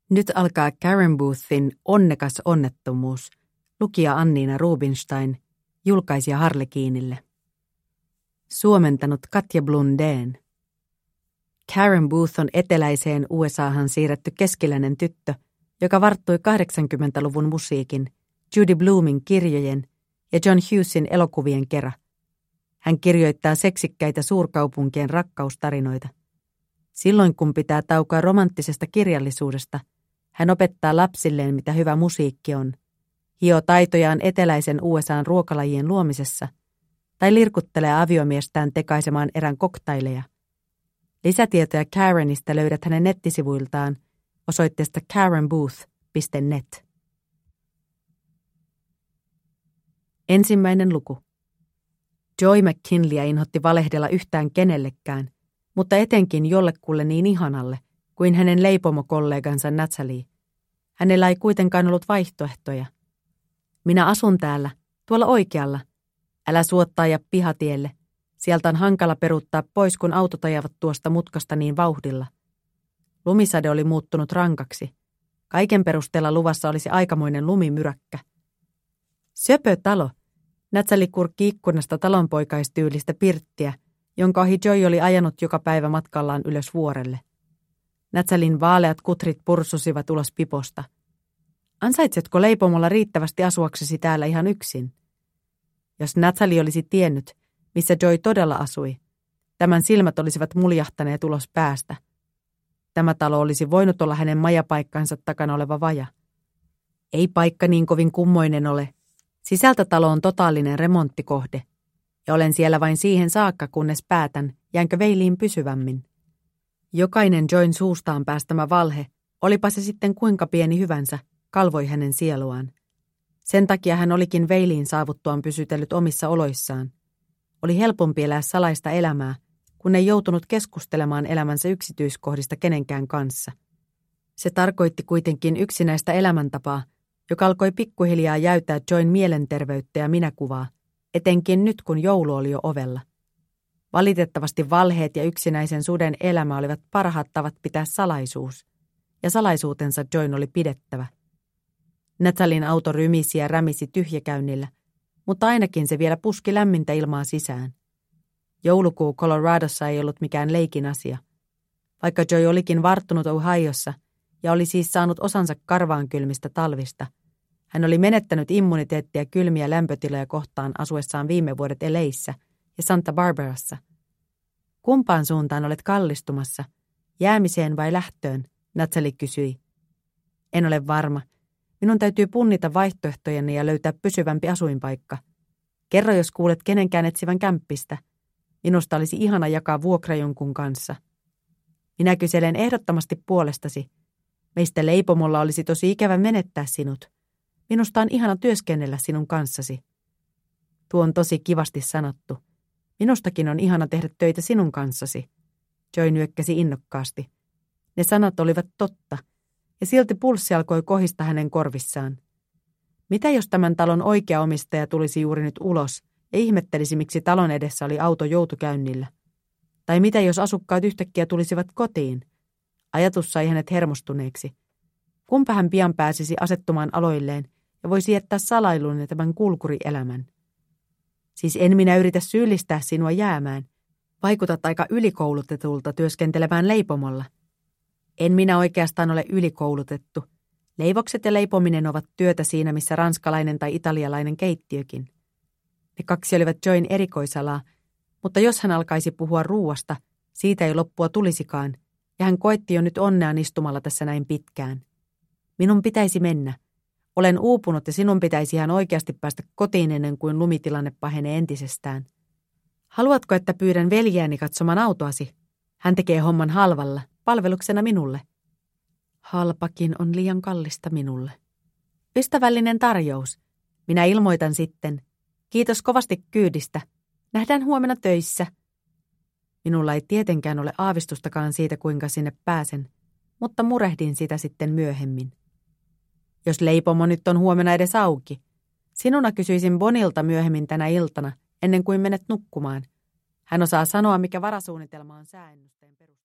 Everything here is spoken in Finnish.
Nyt alkaa Karen Boothin Onnekas onnettomuus, lukija Anniina Rubinstein, julkaisija Harlekiinille. Suomentanut Katja Blundén. Karen Booth on eteläiseen USAhan siirretty keskiläinen tyttö, joka varttui 80-luvun musiikin, Judy Blumin kirjojen ja John Hughesin elokuvien kera. Hän kirjoittaa seksikkäitä suurkaupunkien rakkaustarinoita. Silloin kun pitää taukoa romanttisesta kirjallisuudesta, hän opettaa lapsilleen, mitä hyvä musiikki on, hioo taitojaan eteläisen USA:n ruokalajien luomisessa tai lirkuttelee aviomiestään tekaisemaan erän koktaileja. Lisätietoja Karenista löydät hänen nettisivuiltaan osoitteesta karenbooth.net. Ensimmäinen luku. Joy McKinleyä inhotti valehdella yhtään kenellekään, mutta etenkin jollekulle niin ihanalle kuin hänen leipomokollegansa Natalie. Hänellä ei kuitenkaan ollut vaihtoehtoja. Minä asun täällä, tuolla oikealla. Älä suottaa ja pihatielle. Sieltä on hankala peruuttaa pois, kun autot ajavat tuosta mutkasta niin vauhdilla. Lumisade oli muuttunut rankaksi. Kaiken perusteella luvassa olisi aikamoinen lumimyräkkä. Söpö talo. Natalie kurkki ikkunasta talonpoikaistyylistä pirttiä, jonka ohi Joy oli ajanut joka päivä matkallaan ylös vuorelle. Natalien vaaleat kutrit pursusivat ulos piposta. Ansaitsetko leipomolla riittävästi asuaksesi täällä ihan yksin? Jos Natalie olisi tiennyt, missä Joy todella asui, tämän silmät olisivat muljahtaneet ulos päästä. Tämä talo olisi voinut olla hänen majapaikkansa takana oleva vaja. Ei paikka niin kovin kummoinen ole. Sisältä talo on totaalinen remonttikohde, ja olen siellä vain siihen saakka, kunnes päätän, jäänkö veiliin pysyvämmin. Jokainen Joyn suustaan päästämä valhe, olipa se sitten kuinka pieni hyvänsä, kalvoi hänen sieluaan. Sen takia hän olikin veiliin saavuttuaan pysytellyt omissa oloissaan. Oli helpompi elää salaista elämää, kun ei joutunut keskustelemaan elämänsä yksityiskohdista kenenkään kanssa. Se tarkoitti kuitenkin yksinäistä elämäntapaa, joka alkoi pikkuhiljaa jäytää Joyn mielenterveyttä ja minäkuvaa, etenkin nyt kun joulu oli jo ovella. Valitettavasti valheet ja yksinäisen suden elämä olivat parhaat tavat pitää salaisuus, ja salaisuutensa Joyn oli pidettävä. Natalien auto rymisi ja rämisi tyhjäkäynnillä, mutta ainakin se vielä puski lämmintä ilmaa sisään. Joulukuu Coloradossa ei ollut mikään leikin asia. Vaikka Joy olikin varttunut Ohiossa ja oli siis saanut osansa karvaankylmistä talvista, hän oli menettänyt immuniteettia kylmiä lämpötiloja kohtaan asuessaan viime vuodet LA:ssä ja Santa Barbarassa. Kumpaan suuntaan olet kallistumassa, jäämiseen vai lähtöön, Natalie kysyi. En ole varma. Minun täytyy punnita vaihtoehtojeni ja löytää pysyvämpi asuinpaikka. Kerro, jos kuulet kenenkään etsivän kämppistä. Minusta olisi ihana jakaa vuokra jonkun kanssa. Minä kyselen ehdottomasti puolestasi. Meistä leipomolla olisi tosi ikävä menettää sinut. Minusta on ihana työskennellä sinun kanssasi. Tuo on tosi kivasti sanottu. Minustakin on ihana tehdä töitä sinun kanssasi. Joy nyökkäsi innokkaasti. Ne sanat olivat totta, ja silti pulssi alkoi kohista hänen korvissaan. Mitä jos tämän talon oikea omistaja tulisi juuri nyt ulos ja ihmettelisi, miksi talon edessä oli auto joutukäynnillä? Tai mitä jos asukkaat yhtäkkiä tulisivat kotiin? Ajatus sai hänet hermostuneeksi. Kumpa hän pian pääsisi asettumaan aloilleen ja voisi jättää salailun ja tämän kulkurielämän. Siis en minä yritä syyllistää sinua jäämään. Vaikutat aika ylikoulutetulta työskentelemään leipomolla. En minä oikeastaan ole ylikoulutettu. Leivokset ja leipominen ovat työtä siinä, missä ranskalainen tai italialainen keittiökin. Ne kaksi olivat Joyn erikoisalaa, mutta jos hän alkaisi puhua ruuasta, siitä ei loppua tulisikaan, ja hän koetti jo nyt onneaan istumalla tässä näin pitkään. Minun pitäisi mennä. Olen uupunut ja sinun pitäisi ihan oikeasti päästä kotiin ennen kuin lumitilanne pahenee entisestään. Haluatko, että pyydän veljeäni katsomaan autoasi? Hän tekee homman halvalla, palveluksena minulle. Halpakin on liian kallista minulle. Ystävällinen tarjous. Minä ilmoitan sitten. Kiitos kovasti kyydistä. Nähdään huomenna töissä. Minulla ei tietenkään ole aavistustakaan siitä, kuinka sinne pääsen, mutta murehdin sitä sitten myöhemmin. Jos leipomo nyt on huomenna edes auki. Sinuna kysyisin Bonilta myöhemmin tänä iltana, ennen kuin menet nukkumaan. Hän osaa sanoa, mikä varasuunnitelma on sääennusteen perusteella.